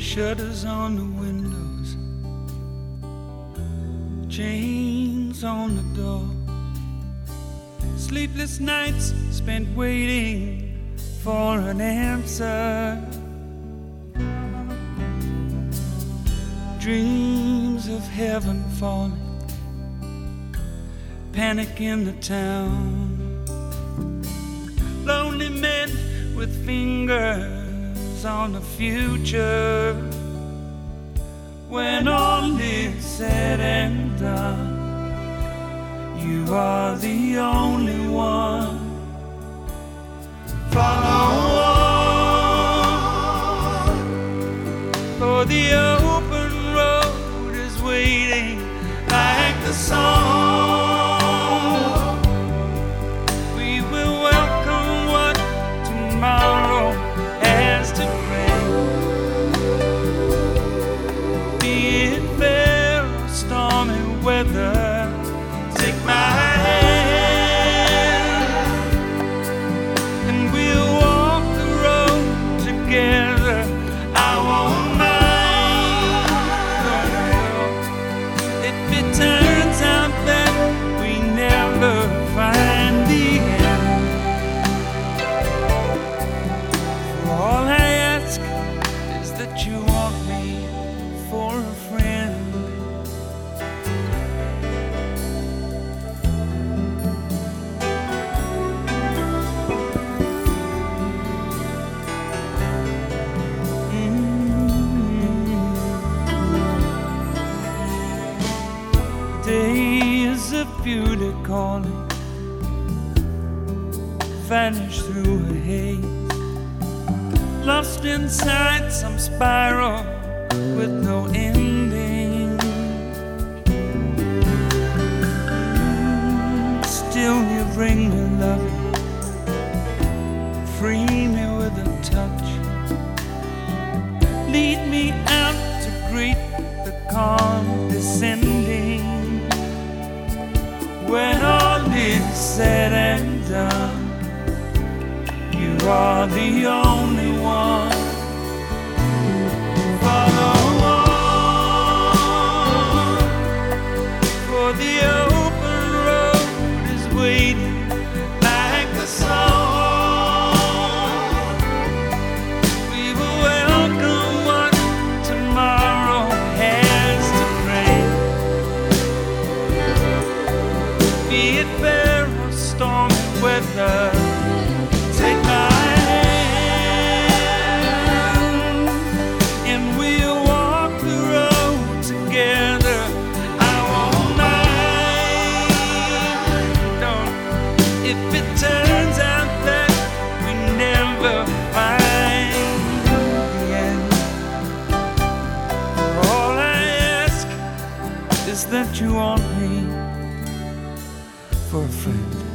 Shutters on the windows, chains on the door. Sleepless nights spent waiting for an answer. Dreams of heaven falling, panic in the town. Lonely men with fingers on the future. When all is said and done, you are the only one. Follow on, for the open road is waiting like the song. We will welcome what tomorrow has to bring. Be it fair or stormy weather, take my hand and we'll walk the road together. I won't mind if it turns out that we never find the end. All I ask is that you want me for a friend. Days of beauty calling, vanish through a haze, lost inside some spiral with no ending. Still you bring me loving, free me with a touch, lead me out to greet the calm descending. When all is said and done, you are the only one. Follow on, for the open road is waiting like the song. We will welcome what tomorrow has to bring. Be it fair or stormy weather, take my hand and we'll walk the road together. I won't mind, no, if it turns out that we never find the end. All I ask is that you want me for a friend.